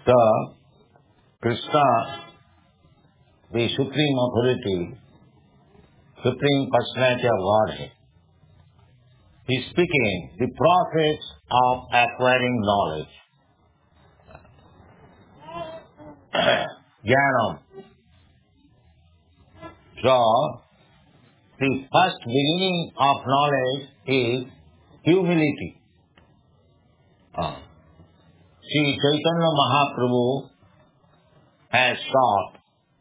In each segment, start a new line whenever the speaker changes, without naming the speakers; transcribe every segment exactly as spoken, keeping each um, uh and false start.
So, Krishna, the Supreme Authority, Supreme Personality of Godhead, is speaking the process of acquiring knowledge. Jnanam. So, the first beginning of knowledge is humility. Uh, Sri Chaitanya Mahaprabhu has taught,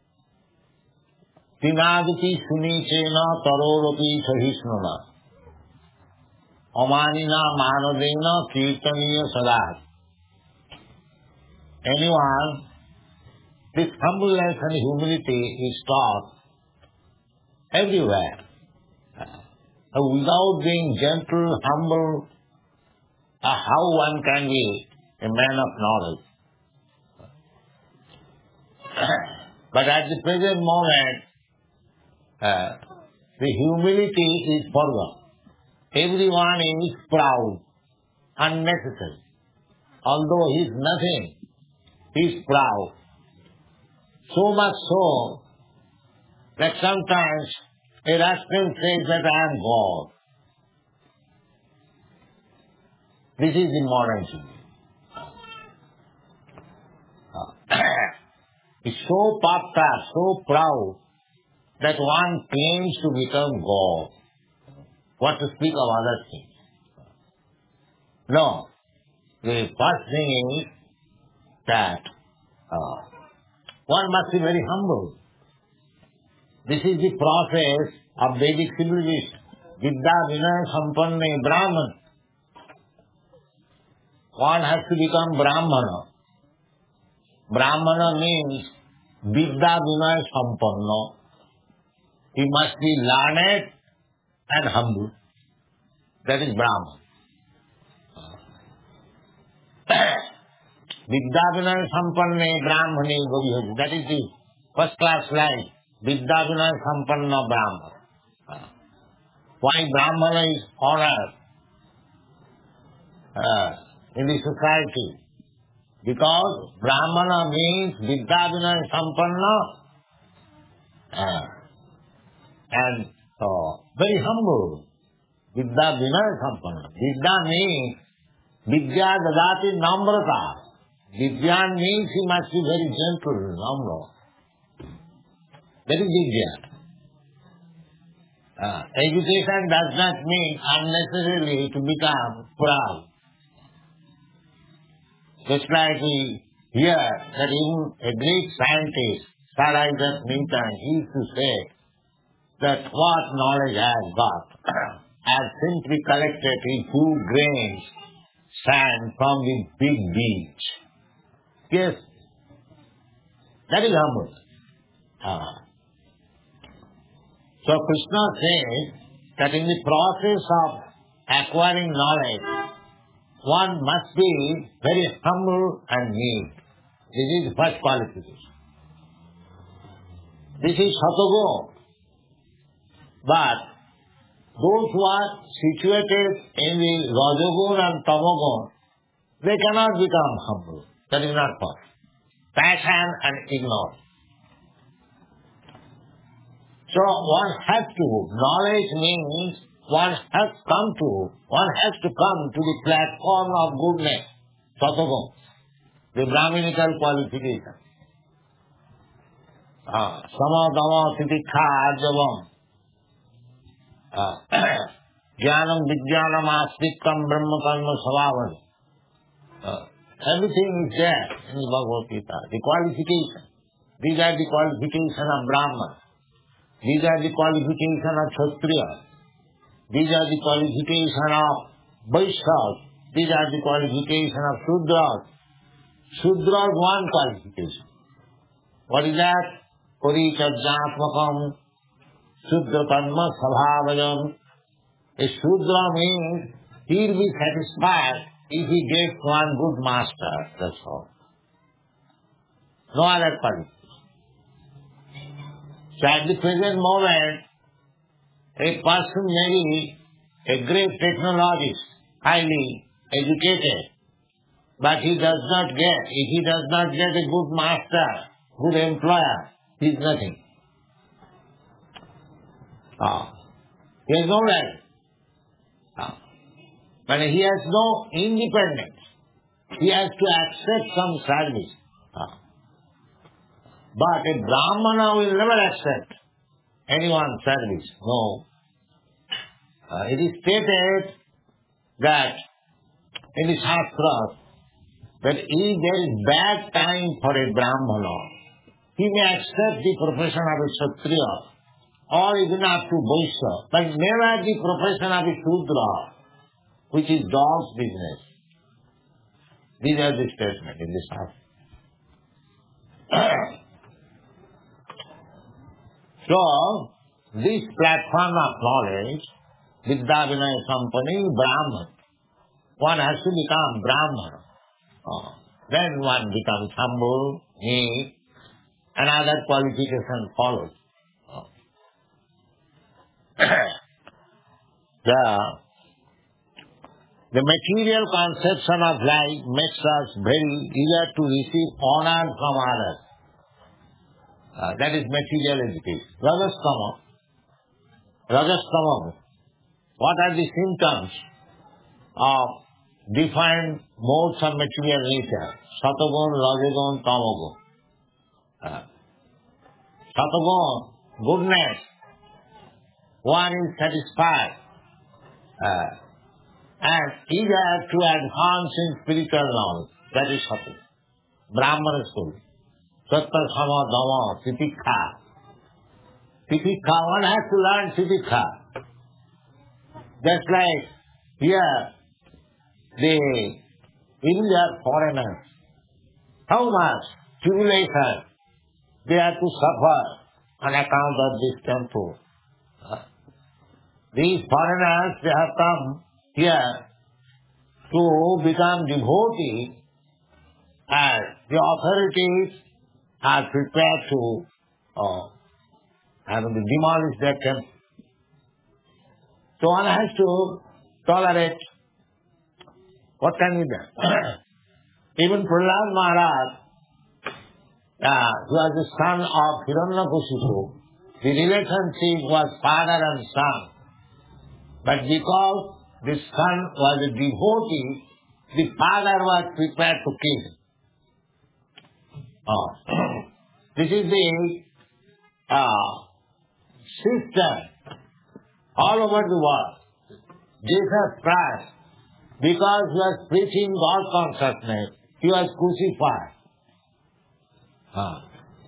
Tinadati sunichena taroropi sahisnuna amanina manadena kirtaniya sadat. Anyone, this humbleness and humility is taught everywhere. Uh, without being gentle, humble, uh, how one can be a man of knowledge? But at the present moment, uh, the humility is forgotten. Everyone is proud, unnecessary. Although he is nothing, he is proud. So much so that sometimes a rascal says that I am God. This is the modern thing. It's so puffed up, so proud, that one claims to become God. What to speak of other things? No. The first thing is that uh, one must be very humble. This is the process of Vedic civilization. Vidya Vinaya Sampanne Brahman. One has to become Brahmana. Brahmana means Vidya Vinaya Sampanna. He must be learned and humble. That is Brahman. Vidya Vinaya Sampanne Brahmane Gavihari. That is the first class line. Vidya Vinaya Sampanna Brahmana. Why Brahmana is honored uh, in the society? Because Brahmana means Vidya Vinaya Sampanna uh, and uh, very humble. Vidya Vinaya Sampanna. Vidya means Vidya Dadati Namrata. Vidya means he must be very gentle, humble. That is Vidya. Uh, education does not mean unnecessarily to become proud. Just like we hear that even a great scientist, Sir Isaac Newton, he used to say that what knowledge I have got, I have simply collected in two grains sand from the big beach. Yes, that is humble. Uh, so Krishna says that in the process of acquiring knowledge, one must be very humble and meek. This is the first qualification. This is Satagun. But those who are situated in the Rajagun and Tamagun, they cannot become humble. That is not possible. Passion and ignorance. So one has to, knowledge means one has come to, one has to come to the platform of goodness, Satagun, the Brahminical qualification. Uh, Sama Dama Sitikha Arjavam. Jnanam Vijnanam Astikam Brahma Karma Savavani. Everything is there in the Bhagavad Gita. The qualification. These are the qualifications of Brahman. These are the qualifications of Kshatriya. These are the qualifications of Vaishyas. These are the qualifications of Shudras. Shudra is one qualification. What is that? Parichajjatmakam Shudra Karma Sabhavayam. A Shudra means he will be satisfied if he gets one good master. That's all. No other qualification. So at the present moment, a person may be a great technologist, highly educated, but he does not get, if he does not get a good master, good employer, he is nothing. Ah. He has no value. Ah. But he has no independence. He has to accept some service. Ah. But a Brahmana will never accept anyone's service. No. Uh, it is stated that in the Shastras that if there is bad time for a Brahmana, he may accept the profession of a Kshatriya or even up to Vaishya, but never the profession of a Shudra, which is dog's business. These are the statements in the Shastra. So, this platform of knowledge, Vidya Vinaya Company, Brahman, one has to become Brahman. Oh. Then one becomes humble, meek, and other qualification follows. Oh. the, the material conception of life makes us very eager to receive honor from others. Uh, that is material education. Rajastama. Rajastama. What are the symptoms of defined modes of material nature? Satagun, Rajagun, Tamagun. Uh, Satagun, goodness. One is satisfied uh, and eager to advance in spiritual knowledge. That is Satagun. Brahmana school. Sattva, Sama, Dhamma, Titikha. Titikha, one has to learn Titikha. Just like here, the Indian foreigners, how much tribulation they have to suffer on account of this temple. Uh, these foreigners, they have come here to become devotees, and the authorities are prepared to uh, I mean, demolish their temple. So one has to tolerate. What can be done? Even Prahlad Maharaj, uh, who was the son of Hiranyakashipu, the relationship was father and son. But because the son was a devotee, the father was prepared to kill him. Oh. This is the uh, system all over the world. Jesus Christ, because he was preaching God consciousness, he was crucified. Uh.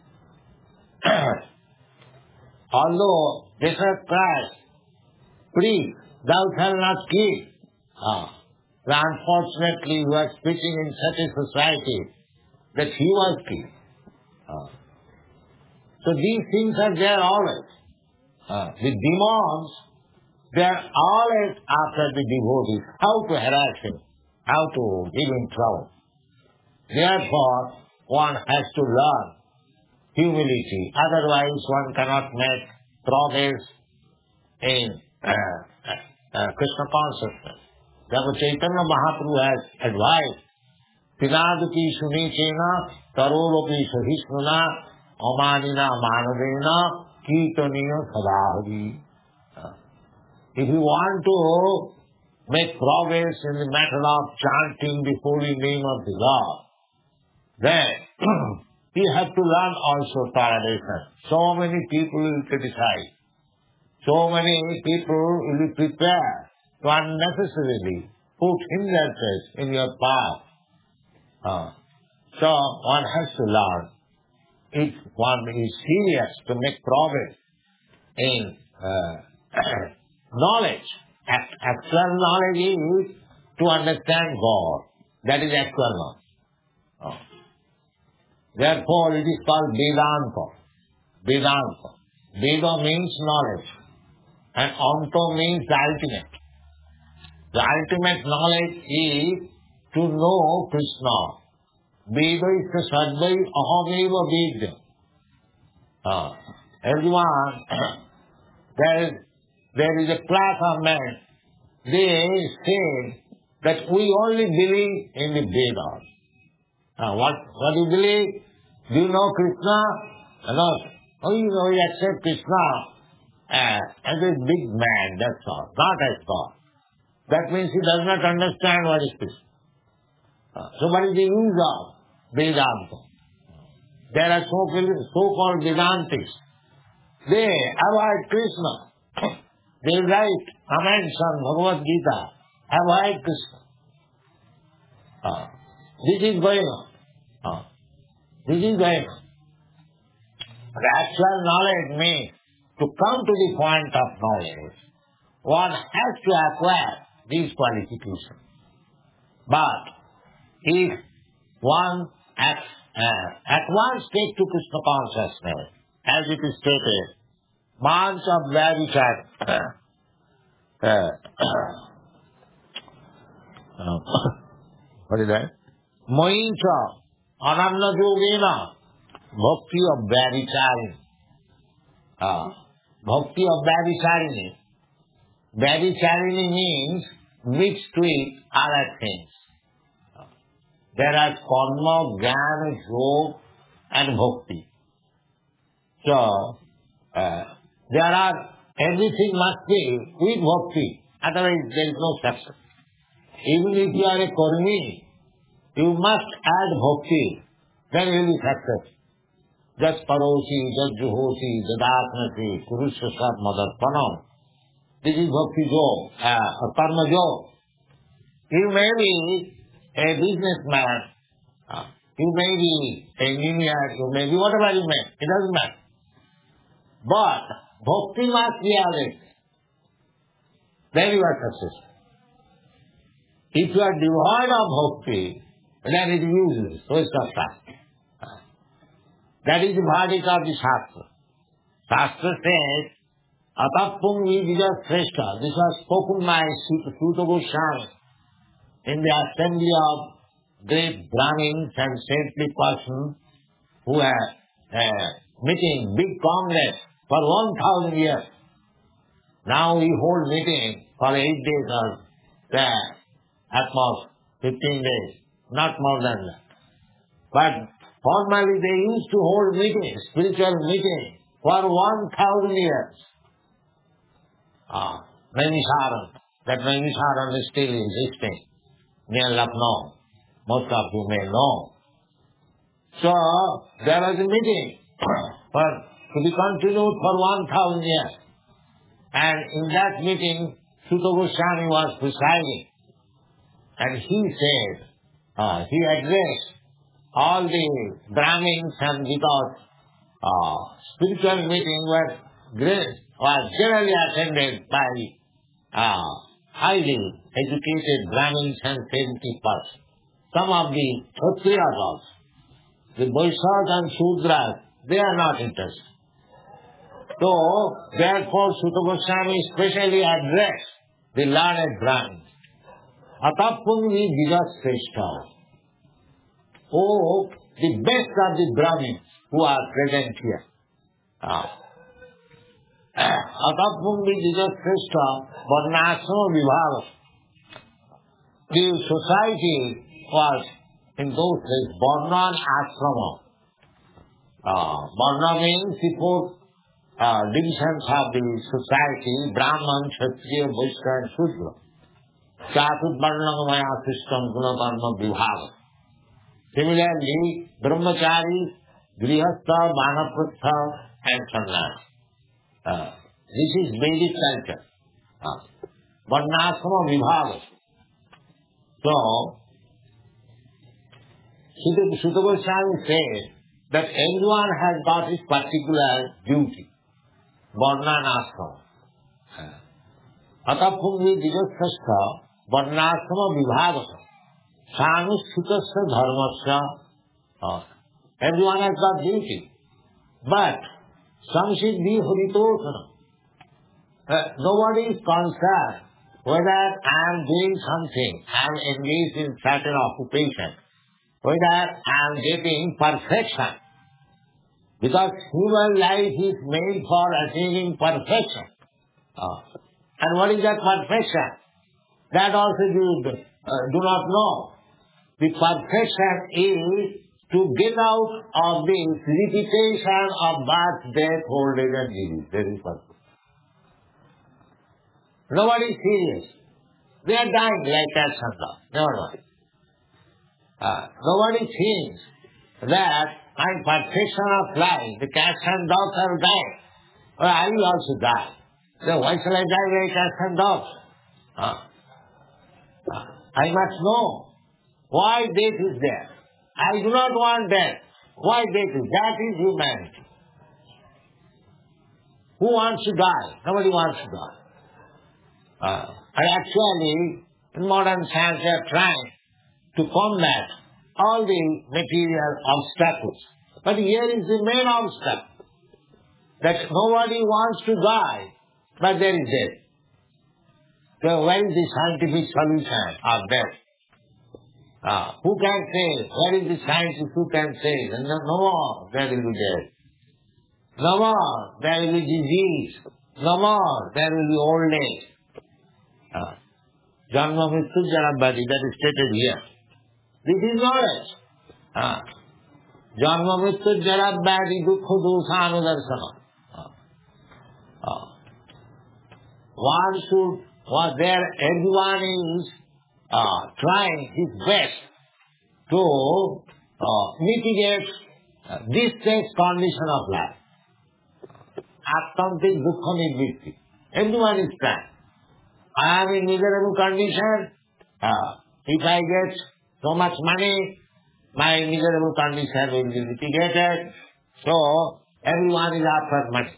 Although Jesus Christ preached, thou shalt not kill. Uh. Unfortunately, he was preaching in such a society that he was killed. Uh. So these things are there always. Uh, the demons, they are always after the devotees, how to harass him, how to give him trouble. Therefore, one has to learn humility. Otherwise, one cannot make progress in uh, uh, uh, Krishna consciousness. Therefore, Chaitanya Mahaprabhu has advised, Pinadati Sunichena, Tarorapi Sahisnuna, Amanina Manadena, Kirtaniya Sadahari. If you want to make progress in the matter of chanting the holy name of the Lord, then you have to learn also toleration. So many people will criticize. So many people will be prepared to unnecessarily put hindrances in your path. Uh, so one has to learn. If one is serious to make progress in uh, knowledge, actual knowledge is to understand God. That is actual knowledge. Oh. Therefore, it is called Vedanta. Vedanta. Veda means knowledge, and Anta means the ultimate. The ultimate knowledge is to know Krishna. Veda is the sadvai ahameva vedya. Uh, everyone, there is, there is a class of men, they say that we only believe in the Vedas. Uh, what, what do you believe? Do you know Krishna? Uh, no. Oh, you know, you accept Krishna uh, as a big man, that's all, not as God. That means he does not understand what is Krishna. Uh, so what is the use of Vedanta? There are so- so-called Vedantists. They avoid Krishna. They write comments on Bhagavad Gita. Avoid Krishna. Uh, this is going on. Uh, this is going on. The actual knowledge means to come to the point of knowledge, one has to acquire these qualifications. But if one at, uh, at once takes to Krishna consciousness, as it is stated, Mans of Vavichar, uh, uh, what is that? Moincha, Ananda Yogena, Bhakti of Vavicharini. Uh, bhakti of Vavicharini. Vavicharini means mixed with other things. There are karma, jnana, yoga and bhakti. So, uh, there are, everything must be with bhakti, otherwise there is no success. Even if you are a karmi, you must add bhakti, then you will be success. Jat parosi, jat juhoti, jadatmati, kurusha sat madarpanam. This is bhakti yoga, uh, karma yoga. You may be a businessman, uh, you may be an engineer, you may be whatever you may, it doesn't matter. But bhakti must be added. Then you are successful. If you are devoid of bhakti, then it is useless, waste of time. That is the verdict of the Shastra. Shastra says, Atapung Vidya Sreshta. This was spoken by Suta Goswami in the assembly of great Brahmins and saintly persons who are uh, meeting big congress for one thousand years. Now we hold meeting for eight days or there, at most fifteen days, not more than that. But formerly they used to hold meetings, spiritual meetings, for one thousand years. Ah, Naimisharan. That Naimisharan is still existing near Lucknow. Most of you may know. So, there was a meeting for, to be continued for one thousand years. And in that meeting, Suta Goswami was presiding. And he said, uh, he addressed all the Brahmins, and because uh, spiritual meeting was great, was generally attended by uh, highly educated Brahmins and saintly persons. Some of the Kshatriyas also, the Vaishyas and Shudras, they are not interested. So, therefore, Suta Goswami specially addressed the learned Brahmins. Atapungvi Vigashreshta. Oh, the best of the Brahmins who are present here. Atapungvi Vigashreshta, Varnasrama Vibhava. The society was, in those days, Varna and Asrama. Uh, Varna means the four uh, divisions of the society, Brahman, Kshatriya, Vaishya and Shudra. Chatur Varnamaya system, Gunakarma Vibhava. Similarly, Brahmachari, Grihastha, Manapratha and Sannyas. Uh, this is Vedic culture. Uh, Varnasrama Vibhava. So, Suta Goswami says that everyone has got his particular duty. Varna and Asrama. Atapungvi Vigashreshta, Varnasrama Vibhava. Sanusutasya Dharmasya. Uh, everyone has got duty. But, Samsiddhi Haritosana. Uh, nobody is concerned whether I am doing something, I am engaged in certain occupation, whether I am getting perfection. Because human life is made for achieving perfection. Uh, and what is that perfection? That also gives uh, do not know. The perfection is to get out of this repetition of birth, death, old age and disease. That is perfect. Nobody is serious. They are dying like cats and dogs. Never mind. Uh, nobody thinks that I'm perfection of life. The cats and dogs are dying. Well, I will also die. So why shall I die like cats and dogs? Uh, uh, I must know why death is there. I do not want death. Why death is? That is humanity. Who wants to die? Nobody wants to die. Uh, and actually, in modern science, they are trying to combat all the material obstacles. But here is the main obstacle, that nobody wants to die, but there is death. So where is the scientific solution of death? Uh, who can say? Where is the scientist who can say? No, no more, there will be death. No more, there will be disease. No more, there will be old age. Uh, Janma Mrityu Jarabhati, that is stated here. This is knowledge. Uh, Janma Mrityu Jarabhati Dukkha Dosha Anudarsana. Uh, uh, one should, what there, everyone is uh, trying his best to uh, mitigate uh, this next condition of life. Attantik Dukkha Nivritti. Everyone is trying. I am in miserable condition. Uh, if I get so much money, my miserable condition will be mitigated. So, everyone is after money.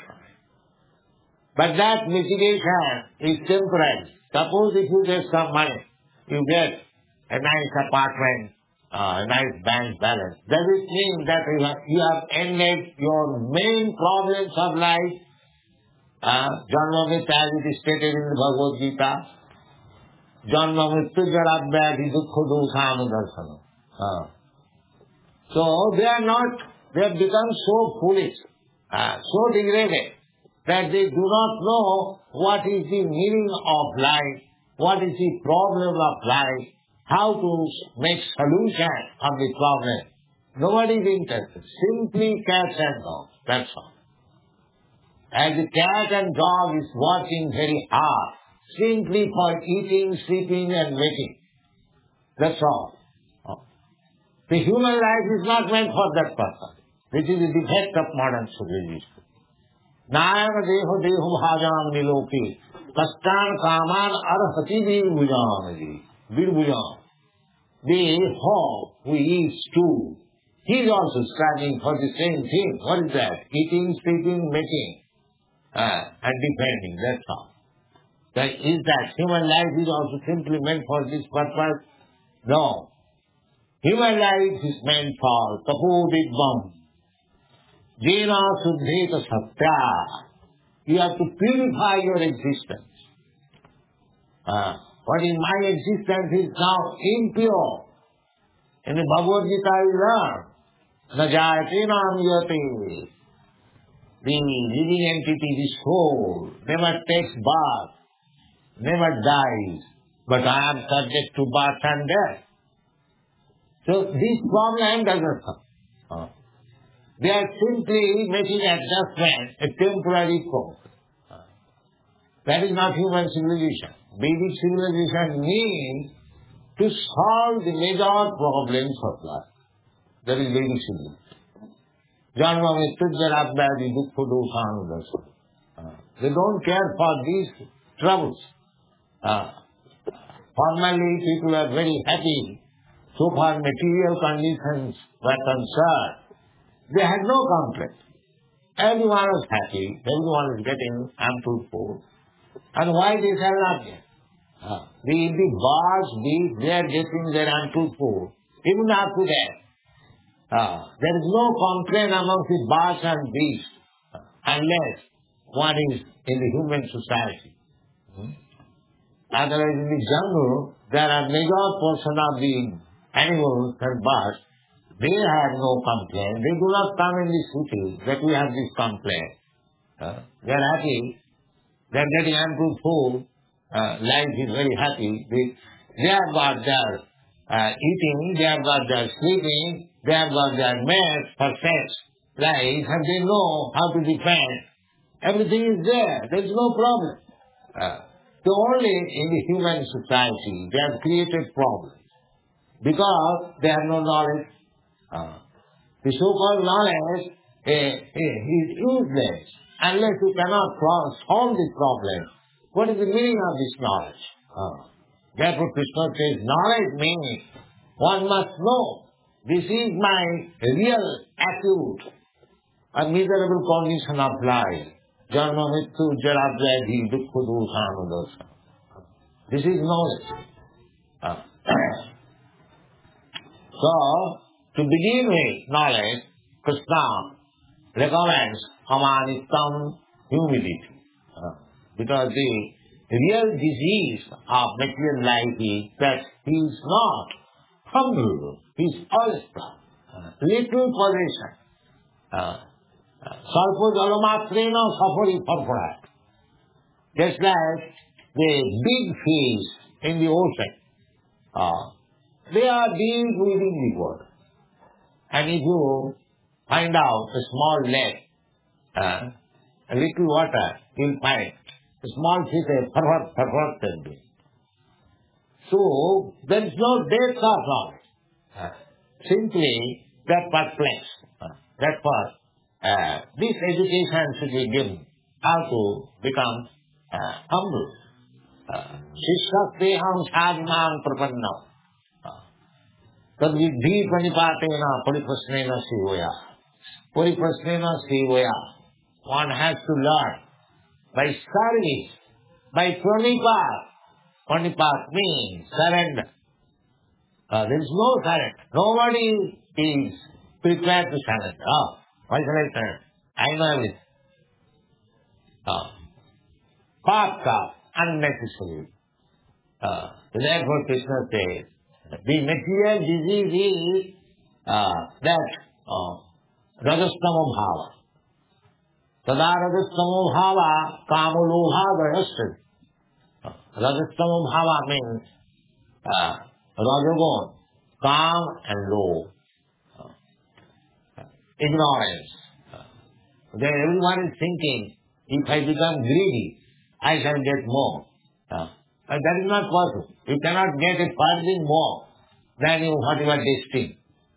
But that mitigation is temporary. Suppose if you get some money, you get a nice apartment, uh, a nice bank balance. Does it mean that you have, you have ended your main problems of life? Uh, Janma Mrityu, as it is stated in the Bhagavad Gita, Janma Mrityu Jarabhyati Dukkha Dosha Anudarsana. Uh. So they are not, they have become so foolish, uh, so degraded, that they do not know what is the meaning of life, what is the problem of life, how to make solution of the problem. Nobody is interested. Simply cats and dogs, that's all. And the cat and dog is working very hard, simply for eating, sleeping and waking. That's all. The human life is not meant for that purpose. This is the defect of modern civilization. Nayana deho deho bhajam niloki, kastan kaman arhati virbhujam. Virbhujam. The hog who eats too, he is also striving for the same thing. What is that? Eating, sleeping, making. Uh, and depending, that's all. That is that human life is also simply meant for this purpose? No. Human life is meant for tapodidvam, jena suddheta satya. You have to purify your existence. Uh, what in my existence is now impure. In the Bhagavad Gita you learn, na jayate nam yate. The living entity, the soul, never takes birth, never dies, but I am subject to birth and death. So this problem doesn't come. Uh, they are simply making adjustment, a temporary course. Uh, that is not human civilization. Vedic civilization means to solve the major problems of life. That is Vedic civilization. Janma Mrityu Jarabhyati Dukkha Dosha Anudarsana. They don't care for these troubles. Uh, formerly people are very happy. So far material conditions were concerned. They had no complaint. Everyone was happy. Everyone is getting ample food. And why they shall not get? Uh, the, the bars, the, they are getting their ample food. Even after that. Uh, there is no complaint amongst the birds and beasts uh, unless one is in the human society. Hmm? Otherwise in the jungle, there are major portion of the animals and birds. They have no complaint. They do not come in the city that we have this complaint. Uh, they are happy. They are getting ample food. Uh, life is very happy. The, They have got their uh, eating, they have got their sleeping, they have got their mates for sex, life, and they know how to defend. Everything is there. There is no problem. Uh, so only in the human society they have created problems because they have no knowledge. Uh, the so-called knowledge uh, is useless unless you cannot solve the problem. What is the meaning of this knowledge? Uh, therefore Krishna says, knowledge means one must know this is my real acute, a miserable condition of life. Janma mittu jara vyadhi dukkha dosha. This is knowledge. Uh, so, to begin with knowledge, Krishna recommends amanitam, humility. Uh, because the real disease of material life is that he is not humble, he is also uh, little possession. Uh, Salpo jalamatrena safari farfarat. Just like the big fish in the ocean, uh, they are deep within the water. And if you find out a small lake, uh, a little water, you will find a small fish, a farfar, farfar can be. So, there is no depth of knowledge. Uh, simply, they are perplexed. Uh, that's what uh, this education should be given. How to become uh, humble. Shishyakteham sadhanam prapannam. Tad vidhi panipatena pariprasnena sivoya. Pariprasnena sivoya. One has to learn by service, by pranipat. Pranipat means surrender. Uh, there is no surrender. Nobody is prepared to surrender. Oh, why should I surrender? I know everything. Oh. Papa, unnecessary. Uh, therefore Krishna says, the material disease is uh, that uh, rajastamo bhava. Tada rajastamo bhava kamulobha gayasya. Uh, rajastamo bhava means uh, rajagun, calm and low. Uh, ignorance. Uh, then everyone is thinking, if I become greedy, I shall get more. Uh, and that is not possible. You cannot get a farthing more than you whatever destined.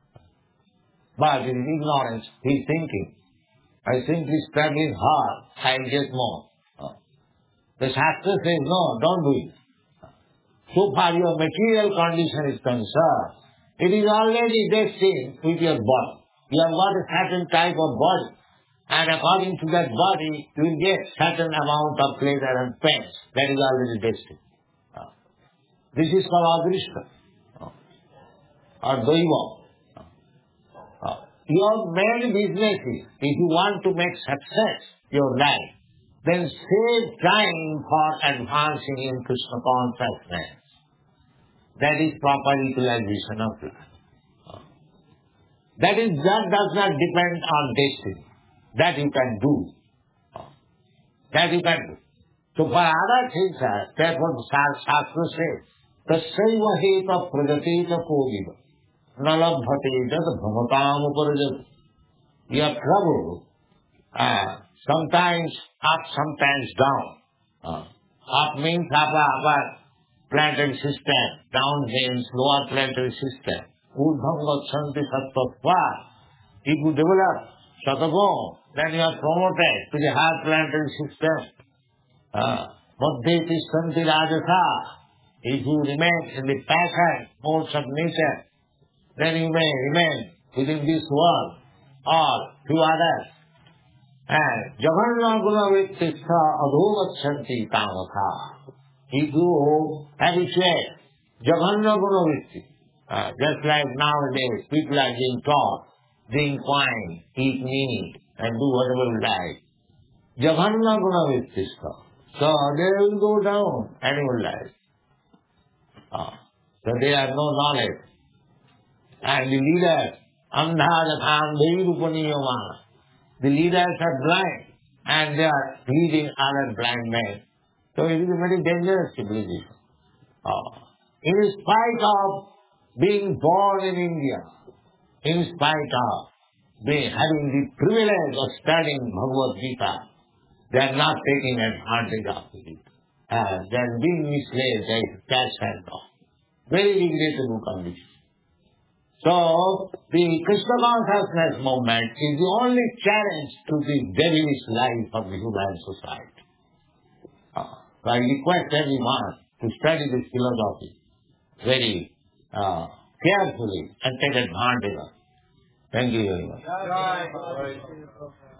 But it is ignorance. He is thinking, I simply struggling hard, I will get more. Uh, the Shastra says, no, don't do it. So far your material condition is concerned, it is already destined with your body. You have got a certain type of body. And according to that body, you will get certain amount of pleasure and pain. That is already destined. Uh, this is called adrishta. Uh, or daiva. Uh, your main business is, if you want to make success your life, then save time for advancing in Krishna consciousness. That is proper utilization of life. Uh, that is, that does not depend on destiny. That you can do. That you can do. So for other things, therefore the Shastra says, Tassaiva heta pragateta kodiva nalabhate jad bhamatam uparajat. Your trouble, uh, sometimes up, sometimes down. Uh, up means upper, upper planetary system, down means lower planetary system. Urdham gachanti sattva. If you develop Satago, then you are promoted to the higher planetary system. Madhye tishtanti rajasa. If you remain in the passion modes of nature, then you may remain within this world or few others. And jaganna guna vittistha adhovachanti tamatha. If you habituate jaganna guna vitti, uh, just like nowadays people are being taught, drink wine, eat meat, and do whatever you like. Jaganna guna vittistha. So they will go down, animal life. Uh, so they have no knowledge. And the leaders, andhadakhan devirupaniyamana. The leaders are blind, and they are leading other blind men. So it is a very dangerous civilization. Uh, In spite of being born in India, in spite of being, having the privilege of studying Bhagavad Gita, they are not taking advantage of it. Uh, they are being misled by cash and dog. Very regrettable condition. So, the Krishna consciousness movement is the only challenge to the devilish life of the human society. Uh, so I request everyone to study this philosophy very uh, carefully and take advantage of it. Thank you very much.